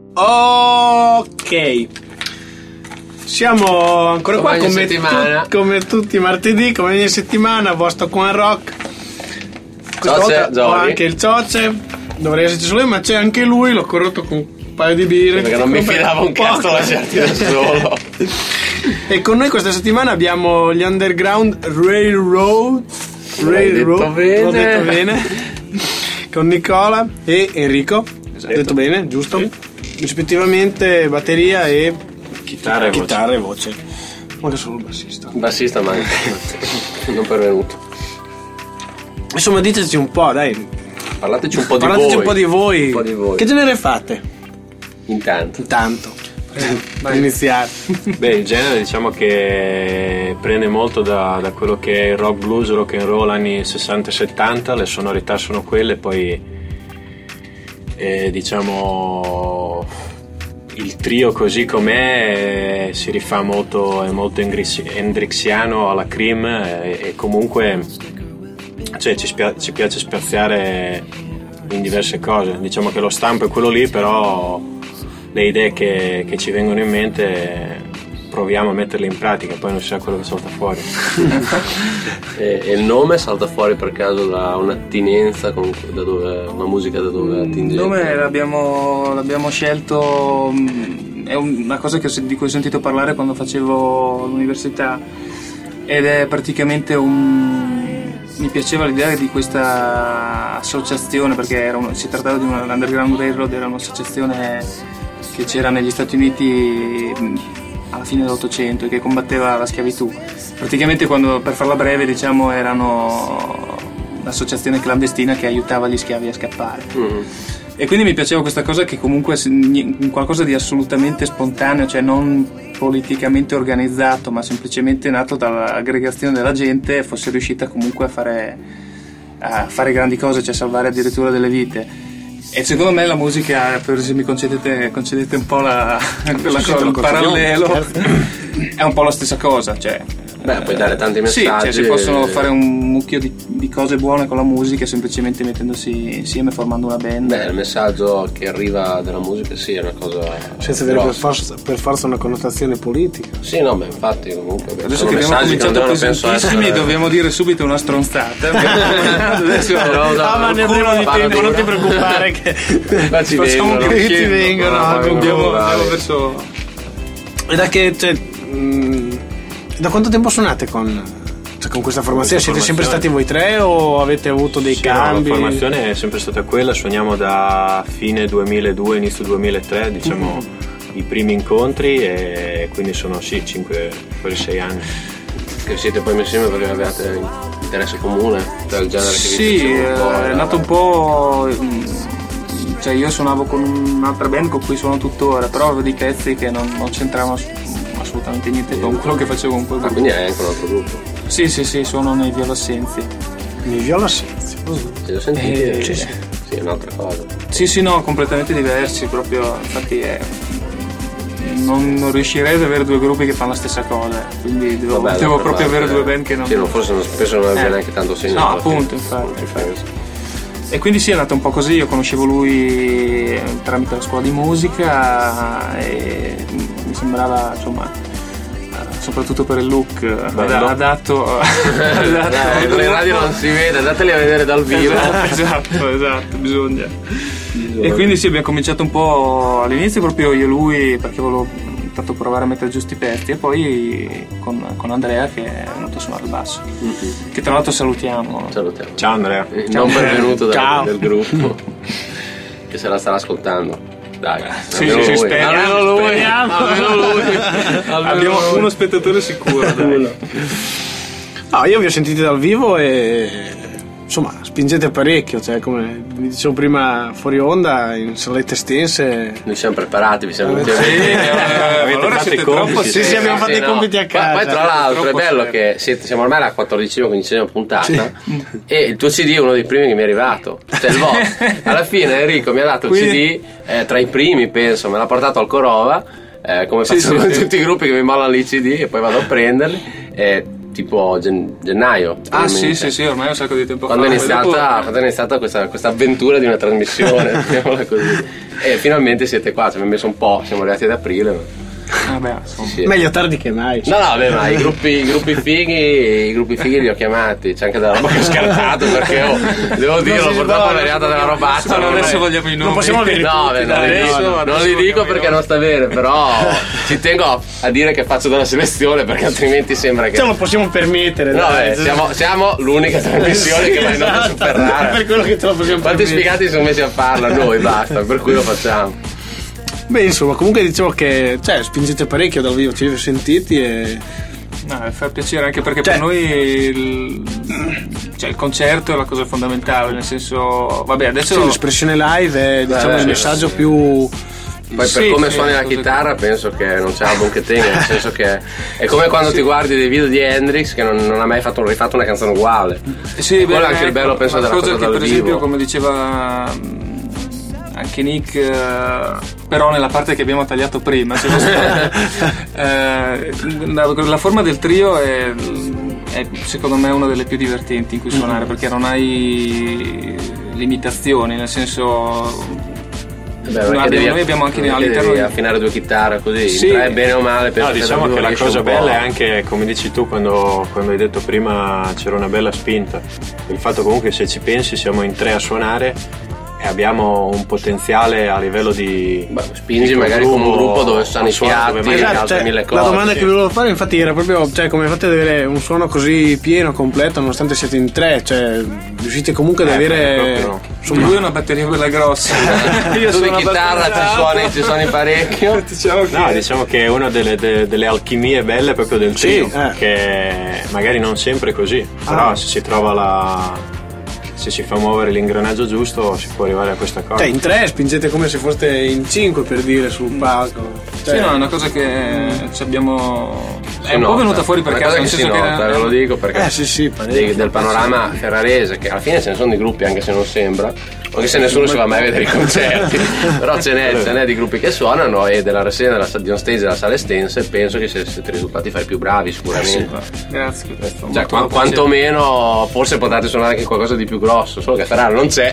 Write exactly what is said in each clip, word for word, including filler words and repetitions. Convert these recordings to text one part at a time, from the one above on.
Ok, siamo ancora come qua come, tu, come tutti i martedì, come ogni settimana, vostro Quan Rock. Questa Cioce, volta ho anche il Cioce, dovrei esserci solo io, ma c'è anche lui, l'ho corrotto con un paio di birre. Perché non mi fidavo un cazzo a lasciarti da solo. E con noi questa settimana abbiamo gli Underground Railroad. Railroad, detto bene. L'ho detto bene. Con Nicola e Enrico. Esatto. Detto bene, giusto? Sì. Rispettivamente batteria e chitarra e chitarra voce. e voce. Manca solo il bassista. Il bassista manca. Non pervenuto. Insomma, diteci un po', dai. Parlateci un po' di Parlateci voi. un po' di voi. Un po' di voi. Che genere fate? Intanto. Intanto. Per iniziare. Beh, il genere diciamo che prende molto da, da quello che è il rock blues, rock and roll anni sessanta e settanta, le sonorità sono quelle, poi eh, diciamo il trio così com'è eh, si rifà molto, è molto hendrixiano alla Cream e, e comunque cioè, ci, spia- ci piace spaziare in diverse cose, diciamo che lo stampo è quello lì, però le idee che, che ci vengono in mente proviamo a metterle in pratica, poi non si sa quello che salta fuori. e, e il nome salta fuori per caso da un'attinenza con, da dove, una musica da dove attingete? Il nome l'abbiamo, l'abbiamo scelto, è una cosa che, di cui ho sentito parlare quando facevo l'università ed è praticamente un... mi piaceva l'idea di questa associazione, perché era un, si trattava di una Underground Railroad, era un'associazione che c'era negli Stati Uniti alla fine dell'Ottocento e che combatteva la schiavitù. Praticamente, quando, per farla breve, diciamo, erano un'associazione clandestina che aiutava gli schiavi a scappare. Mm. E quindi mi piaceva questa cosa, che comunque qualcosa di assolutamente spontaneo, cioè non politicamente organizzato, ma semplicemente nato dall'aggregazione della gente, fosse riuscita comunque a fare, a fare grandi cose, cioè salvare addirittura delle vite. E secondo me la musica, per se mi concedete, concedete un po' la, quella cosa, il parallelo, certo. È un po' la stessa cosa, cioè. Beh, puoi dare tanti messaggi. Sì, cioè si possono fare un mucchio di, di cose buone con la musica, semplicemente mettendosi insieme, formando una band. Beh, il messaggio che arriva dalla musica sì è una cosa senza avere per forza, per forza una connotazione politica. Sì, no, beh, infatti comunque beh, adesso che abbiamo cominciato pesantissimi essere... dobbiamo dire subito una stronzata. Adesso no, no, ma ne avremo di tempo, non ti preoccupare che facciamo che ti vengono. Andiamo verso. E da che cioè, mh, da quanto tempo suonate con, cioè, con questa formazione? Siete sempre stati voi tre o avete avuto dei sì, cambi? No, la formazione è sempre stata quella, suoniamo da fine duemiladue, inizio duemilatré, diciamo mm. i primi incontri, e quindi sono sì, cinque, quasi sei anni. Che siete poi messi insieme perché avete interesse comune tra il genere che sì, vi Sì, è nato un po'... Cioè io suonavo con un'altra band con cui suono tuttora, però avevo dei pezzi che non, non c'entravano assolutamente niente con quello che facevo con quel gruppo. Ah, quindi è anche un altro gruppo? Sì, sì, sì, suono nei Viola Assenzi. Nei Viola Assenzi? Ti ho sentito? Eh, sì, sì. Sì, è un'altra cosa. Sì, sì, no, completamente diversi, proprio, infatti è... Non, non riuscirei ad avere due gruppi che fanno la stessa cosa, quindi devo, Vabbè, devo proprio parte, avere due band che non... Sì, non, forse non, spesso non avrebbe eh. neanche tanto segno. No, appunto, infatti, infatti. E quindi sì, è andato un po' così, io conoscevo lui tramite la scuola di musica e mi sembrava, insomma, soprattutto per il look Bello. adatto, adatto. No, in radio non si vede, andateli a vedere dal vivo. Esatto, esatto, bisogna. bisogna. E quindi sì, abbiamo cominciato un po' all'inizio proprio io e lui, perché volevo tanto provare a mettere giusti i pezzi, e poi con, con Andrea che è venuto a suonare il basso, mm-hmm. che tra l'altro salutiamo. Salutiamo. Ciao Andrea. Ciao, non benvenuto da, del gruppo che se la starà ascoltando. Dai, sì, sì, sì, speriamo, almeno lui, speriamo. almeno lui. Almeno abbiamo lui. Uno spettatore sicuro. Dai. No, io vi ho sentiti dal vivo e insomma spingete parecchio, cioè come vi dicevo prima fuori onda, in salette estense. Noi siamo preparati, vi siamo venuti a sì, vedere. Eh, allora fatto i compiti. Sì, sì, abbiamo fatto i compiti a casa. Poi tra l'altro è bello che siete, siamo ormai alla quattordicesima, quindicesima puntata, sì. E il tuo C D è uno dei primi che mi è arrivato, cioè il vostro. Alla fine Enrico mi ha dato il Quindi... C D eh, tra i primi, penso, me l'ha portato al Corova, eh, come sì, facciamo sì, in sì. tutti i gruppi che mi mollano i C D e poi vado a prenderli. Eh, tipo gen- gennaio. Ah sì probabilmente. sì sì, ormai è un sacco di tempo Quando è fa. iniziata, Dopo- quando è iniziata questa, questa avventura di una trasmissione, chiamiamola così. E finalmente siete qua, ci abbiamo messo un po', siamo arrivati ad aprile. Ma... Vabbè, insomma. Sì. Meglio tardi che mai. No, no, beh, ma i gruppi, i gruppi fighi, i gruppi fighi li ho chiamati. C'è anche della roba che ho scartato perché oh, devo dirlo, si purtroppo può, è arrivata della robazza. Ma non adesso è- vogliamo i nomi. Non possiamo avere No, tutti, beh, non, dai, li dico, no, no. non li dico perché non sta bene, però ci tengo a, a dire che faccio della selezione perché altrimenti sembra che... Ce lo possiamo permettere. No, dai. eh, siamo, siamo l'unica trasmissione che va in onda Esatto, super rara. per quello che ce lo possiamo Quanti permettere. spiegati si sono messi a farla? Noi basta, per cui lo facciamo. Beh, insomma, comunque dicevo che cioè, spingete parecchio dal vivo, ci vi ho sentiti e. No, fa piacere anche perché Cioè- per noi il, cioè, il concerto è la cosa fondamentale, nel senso, vabbè, adesso Sì, l'espressione live è diciamo Beh, il sì, messaggio sì. più. Poi per Sì, come sì, suoni la cose chitarra penso che non c'è album che tenga, nel senso che è come quando ti guardi dei video di Hendrix che non, non ha mai fatto, rifatto una canzone uguale. sì, E quello beh, è anche il ecco, bello penso una della cosa cosa che dal per esempio, vivo. come diceva mh, anche Nick, eh, però nella parte che abbiamo tagliato prima, cioè, eh, la, la forma del trio è, è secondo me una delle più divertenti in cui suonare, perché non hai limitazioni, nel senso Beh, noi perché abbiamo- devi, noi abbiamo anche perché all'interno devi di- affinare due chitarre così, Sì. in tre bene o male penso No, diciamo dal che vivo la riesci cosa un po'. bella è anche, come dici tu, quando, quando hai detto prima c'era una bella spinta. Il fatto comunque, se ci pensi, siamo in tre a suonare e abbiamo un potenziale a livello di. Beh, spingi di magari come un gruppo dove stanno i suono, fiati, dove magari magari- altre cioè, mille la cose, domanda sì. che volevo fare infatti era proprio cioè, come fate ad avere un suono così pieno, completo, nonostante siete in tre, cioè riuscite comunque ad Eh, avere proprio no. insomma, lui è una batteria bella grossa. Io Tu di sono chitarra ci abbastanza- suoni, ci suoni parecchio. Diciamo che No, diciamo che è una delle, de- delle alchimie belle proprio del Sì, trio, eh. che magari non sempre è così, però Ah. se si trova la. Se si fa muovere l'ingranaggio giusto si può arrivare a questa cosa. cioè in tre spingete come se foste in cinque per dire sul palco. Cioè, sì, no, è una cosa che ci abbiamo. Si È un po' nota. venuta fuori per Una caso, cosa nel che si senso che. nota, ve lo dico perché eh sì sì, dei- parecchio. del panorama ferrarese, che alla fine ce ne sono di gruppi anche se non sembra, anche se nessuno si va mai a vedere i concerti, però ce n'è, ce n'è di gruppi che suonano, e della rassegna della, di on stage della sala estense penso che siete risultati fra i più bravi sicuramente. Grazie. questo Cioè, molto qua- piacere. quantomeno forse potete suonare anche qualcosa di più grosso, solo che Ferrara non c'è.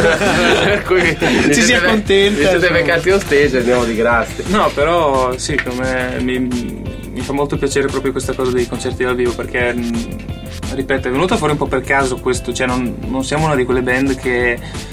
Per cui vi si siete- accontenta, vi siete insomma. beccati on stage e andiamo di grazia. No, però sì, come mi, mi fa molto piacere proprio questa cosa dei concerti dal vivo, perché mh, ripeto, è venuta fuori un po' per caso questo, cioè non, non siamo una di quelle band che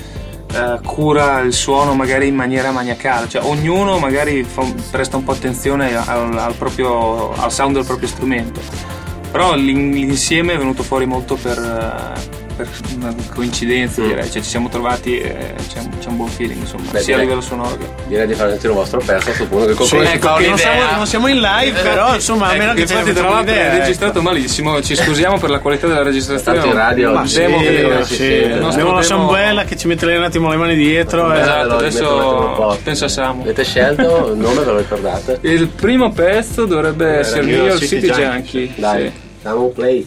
eh, cura il suono magari in maniera maniacale, cioè ognuno magari fa, presta un po' attenzione al, al proprio al sound del proprio strumento, però l'in- l'insieme è venuto fuori molto per, eh, per una coincidenza, direi, cioè ci siamo trovati e c'è un, c'è un buon feeling, insomma, Beh, sia a direi- livello sonoro che Direi di far sentire un vostro pezzo a questo punto, che Sì, qualcuno si ecco, fa che non un'idea. siamo, non siamo in live, però insomma a Ecco, meno che ce ne infatti tra facciamo l'altro è un'idea, registrato malissimo, ci scusiamo per la qualità della registrazione. Tanto in radio Ma il sì, demo che sì, non sì. si sente. Il nostro Abbiamo la demo- Sambuela che ci mette un attimo le mani dietro. Eh, e- Esatto, lo adesso rimetto un po'. pensa a Samu. Avete scelto il nome, ve lo ricordate? Il primo pezzo dovrebbe essere il New mio York City, City Junkie. Junkie. Dai, Sì. diamo un play.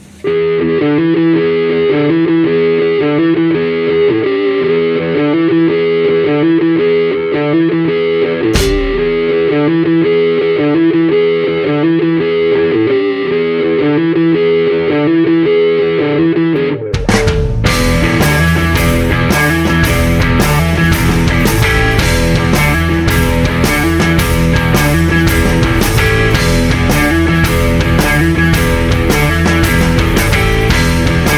Thank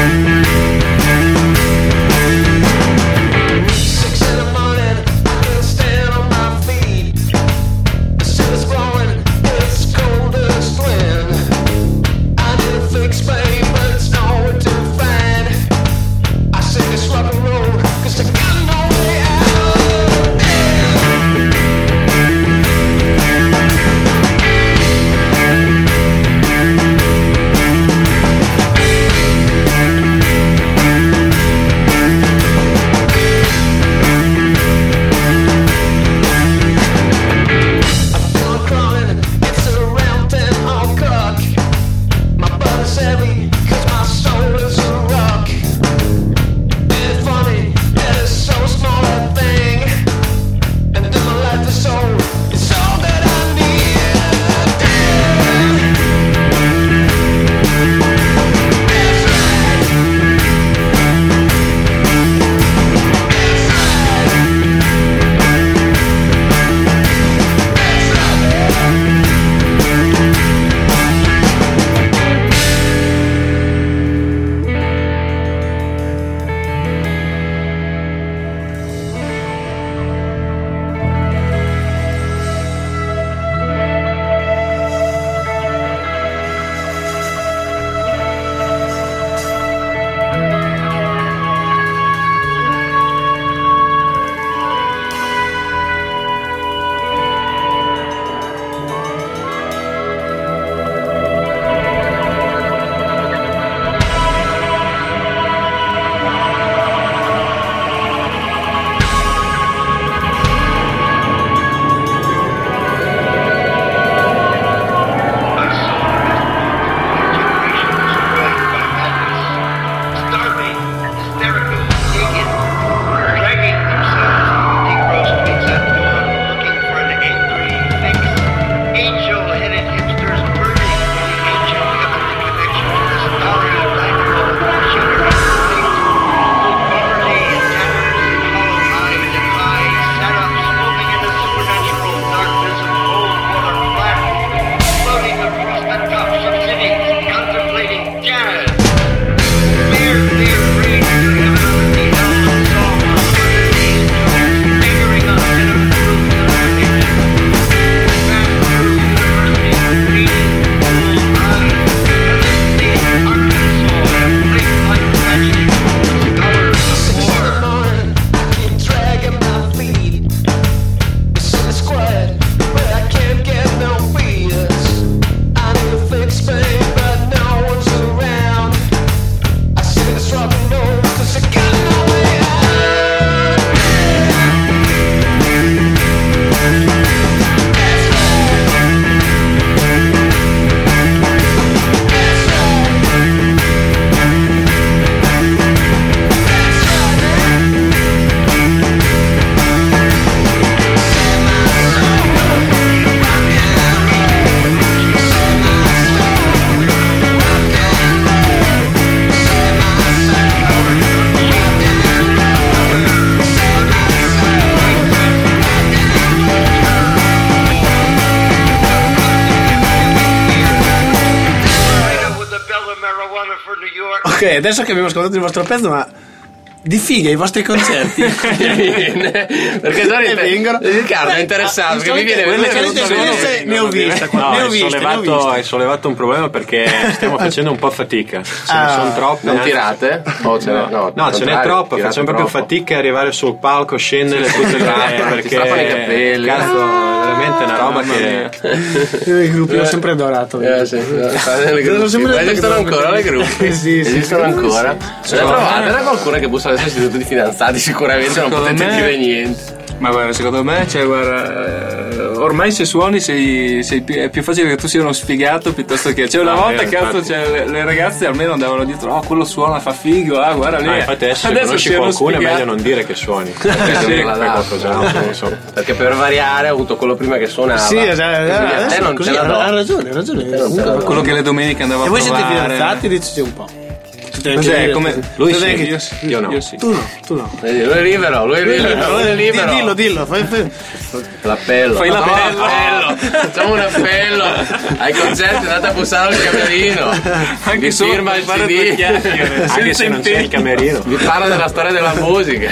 adesso che abbiamo ascoltato il vostro pezzo, ma di figa i vostri concerti perché e vengono Riccardo è interessato perché mi viene quelle esperienze ne ho viste no, ne ho hai, viste, sollevato, ne ho viste. hai sollevato un problema perché stiamo facendo un po' fatica, ce Ah. ne sono troppe. non anzi- tirate o ce ne, no, No, ce n'è troppo, tirate facciamo proprio troppo. fatica a arrivare sul palco, scendere tutte le Ah, ti perché strappano i capelli. cazzo, è veramente una roba che Io i gruppi l'ho sempre adorato. Eh, sì, le Sono sempre gruppi. Ma detto esistono che ancora le devo- gruppi? Sì, sì, Esistono sì. ancora? Ce ne trovate? C'è qualcuno che bussa adesso istituto di fidanzati? Sicuramente non Secondo potete me- dire niente. Ma guarda, secondo me, cioè, guarda, eh, ormai se suoni sei, sei più, è più facile che tu sia uno sfigato piuttosto che. Cioè, una Ah, volta, vero, cazzo, infatti. cioè, le, le ragazze almeno andavano dietro, oh, quello suona, fa figo, ah, guarda lì. no, infatti adesso, se conosci sei uno qualcuno è sfigato. meglio non dire che suoni, Sì, dire la che fai dà. qualcos'altro, non so. Perché per variare ho avuto quello prima che suonava. Sì, esatto, Quindi a te adesso non così, ce la do. ha ragione, ha ragione. Comunque- Quello che le domeniche andava E a voi siete provare. fidanzati? Diceci un po'. Cos'è? Come... Lui Cos'è sì, che- io, io no. Io sì. Tu no, tu no. Vedi, lui è libero, lui è libero, lui è libero. Dillo, dillo, fai, fai. L'appello. Fai No, l'appello. appello. Facciamo un appello. Ai concerti andate a bussare al camerino. Anche Vi solo firma per il fare C due D. chiacchiere. Anche senza se non c'è il impegno. camerino. Vi parla della storia della musica.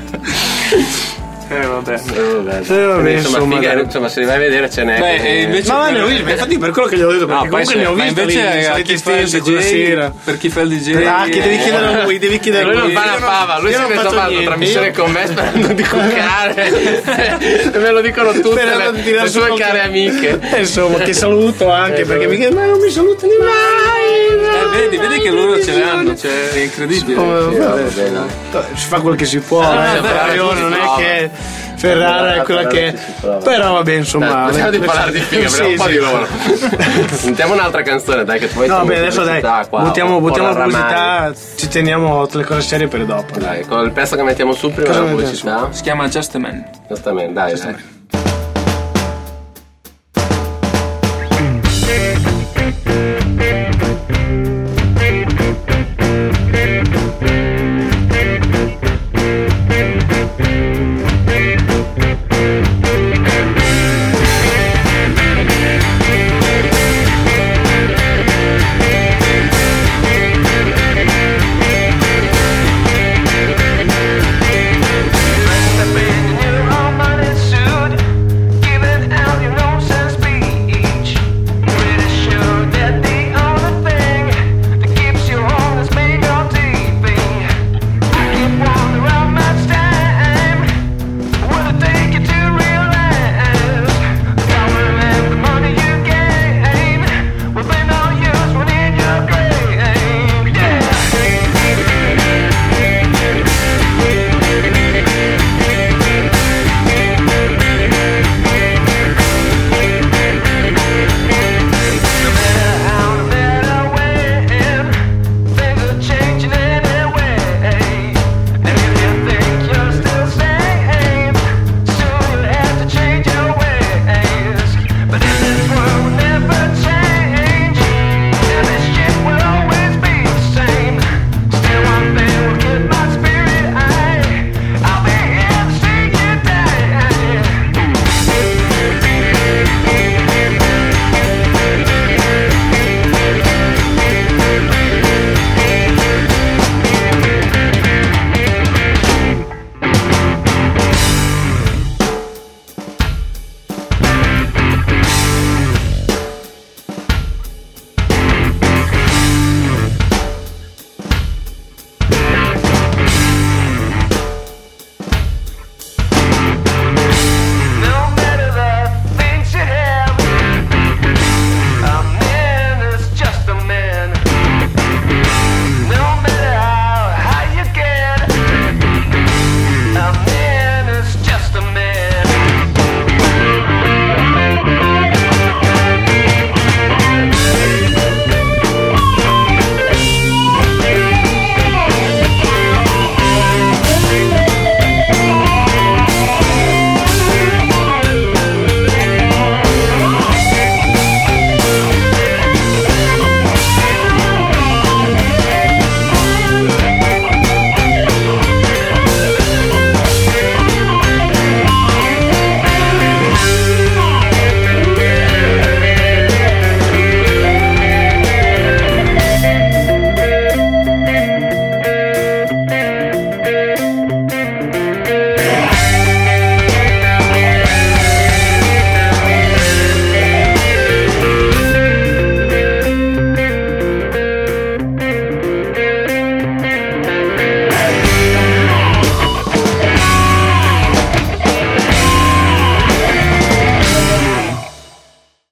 Eh, vabbè. Eh, vabbè. Eh, vabbè, Quindi, insomma, insomma, figa, dai. insomma, se li vai a vedere ce n'è. Beh, che- e invece- Ma va, ne ho visto, ma infatti per quello che gli ho detto, perché No, poi comunque se- ne ho Ma visto invece lì, a solite chi fa il stesse quella D J, sera. per chi fa il D J, Ah, che devi chiedere a lui, devi chiedere a lui lui. non fa Io una fava, lui io si non è faccio fatto niente, trasmissione io- con me sperando di cuccare. E me lo dicono tutte Sperando le, di tirare le su sue qualche- care amiche. Eh, insomma, che saluto anche, perché mi chiedono, ma non mi salutano mai. Eh, vedi, vedi che loro ce l'hanno, cioè è incredibile. Come- vabbè, si fa quel che si può, Ah, eh, vabbè, Ferrarione, si non è prova. che Ferrara è quella che è. Però vabbè, insomma. Dai, smettiamo di parlare di figa, Sì, però un po' sì. di loro. Sentiamo un'altra canzone, dai, che tu vuoi. No, beh, adesso dai, buttiamo, buttiamo la pubblicità. pubblicità, ci teniamo tutte le cose serie per dopo. Dai, con il pezzo che mettiamo su prima Cosa la mettiamo pubblicità. Si chiama Just a Man. Giustamente, dai, dai.